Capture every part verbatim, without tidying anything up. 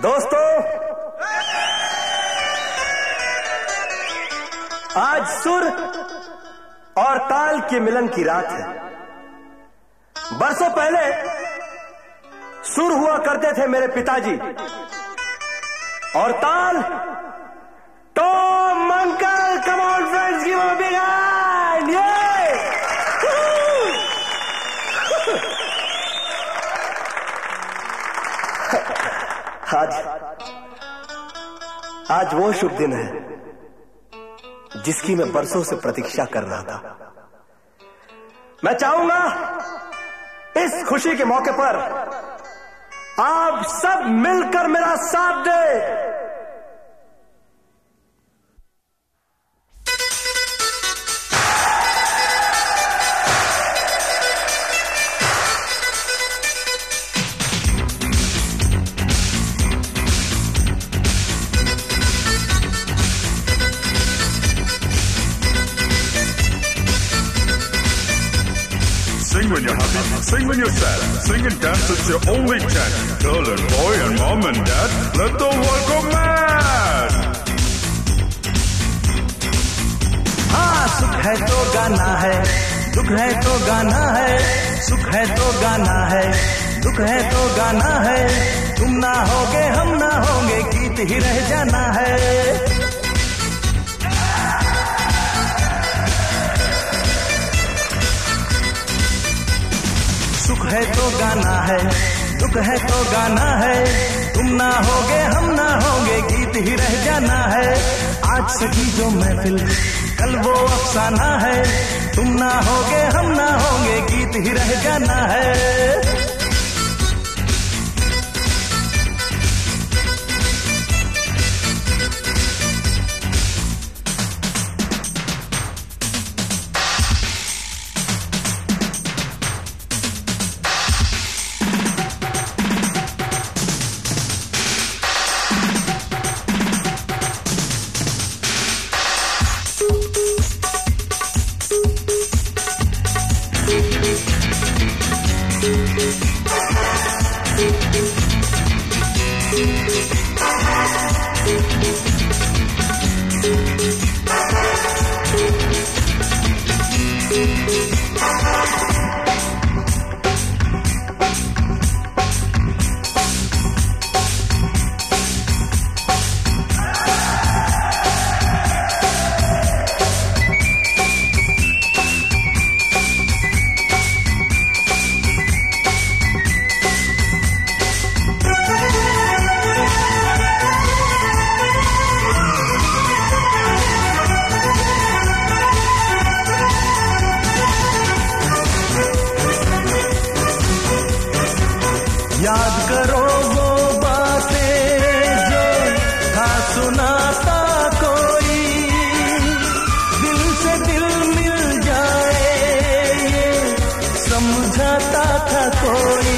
दोस्तों, आज सुर और ताल के मिलन की रात है। बरसों पहले सुर हुआ करते थे मेरे पिताजी और ताल Tom uncle. Come on friends, give a big hand. ये आज आज वो शुभ दिन है जिसकी मैं बरसों से प्रतीक्षा कर रहा था। मैं चाहूंगा इस खुशी के मौके पर आप सब मिलकर मेरा साथ दें। Sing when you're happy, sing when you're sad. Sing and dance, it's your only chance. Girl and boy and mom and dad, let the world go mad. हाँ, सुख है तो गाना है, दुख है तो गाना है। सुख है तो गाना है, दुख है तो गाना है। तुम ना होगे हम ना होंगे, गीत ही रह जाना है। सुख है तो गाना है, दुख है तो गाना है। तुम ना होगे हम ना होंगे, गीत ही रह जाना है। आज सकी जो महफिल, कल वो अफसाना है। तुम ना होगे हम ना होंगे, गीत ही रह जाना है। याद करो वो बातें जो था सुनाता कोई, दिल से दिल मिल जाए ये समझाता था कोई।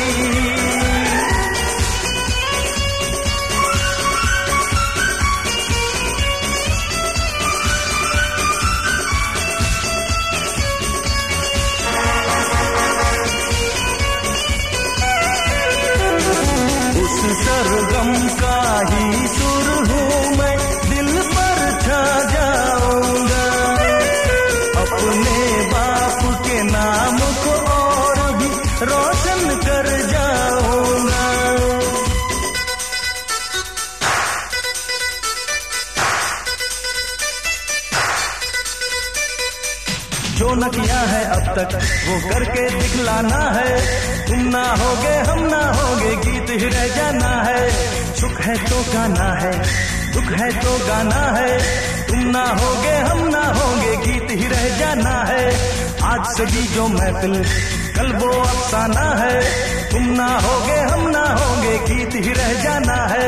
सरगम का ही सुर हूँ मैं, दिल पर छा जाऊंगा। अपने बाप के नाम को और भी रोशन कर जाऊंगा। जो न किया है अब तक वो करके दिखलाना है। तुम ना होगे हम ना होगे, गीत ही रह जाना है। सुख है तो गाना है, दुख है तो गाना है। तुम ना होगे हम ना होंगे, गीत ही रह जाना है। आज सजी जो महफिल, कल वो अफसाना है। तुम ना होगे हम ना होंगे, गीत ही रह जाना है।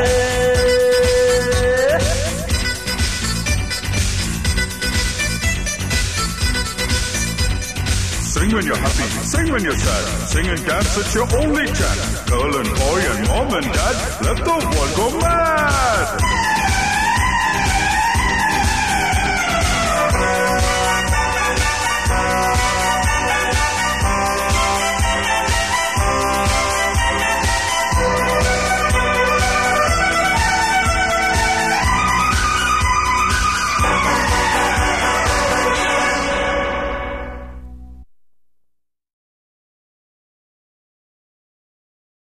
Sing when you're happy, sing when you're sad. Sing and dance, it's your only chance. Girl and boy and mom and dad, let the world go mad.